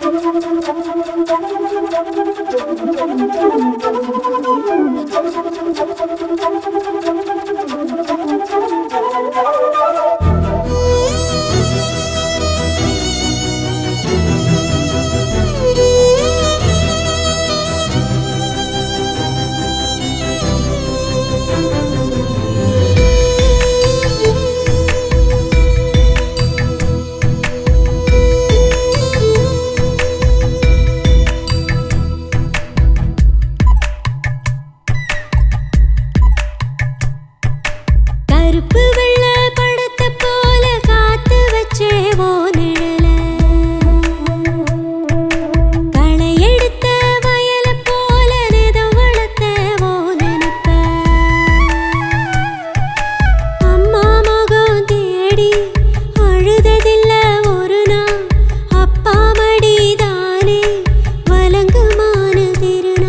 கருப்பு வெள்ள படத்தை போல காத்து வச்சே ஓ நிழல களை எடுத்த வயல போல நிதம் வளர்த்த ஓ நினைப்ப அம்மா மகம் தேடி அழுததில்ல ஒரு நாள் அப்பா மடிதானே வலங்குமான திருநாள்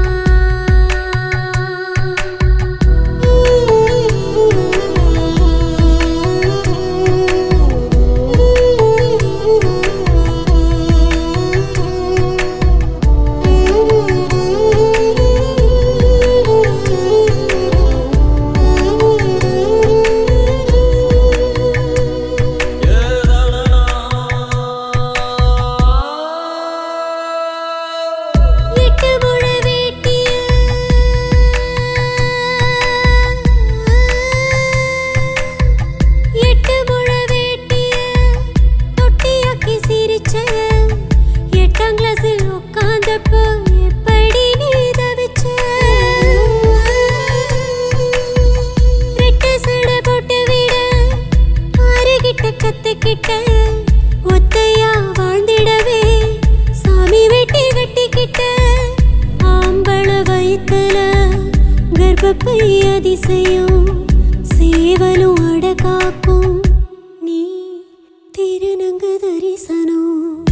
ஒத்தையா வாழ்ந்திடவே சாமி வெட்டி வெட்டிக்கிட்ட ஆம்பள வயித்துல கர்ப்பப்பை அதிசயம் சேவலும் அடகாக்கும் நீ திருநங்கு தரிசனம்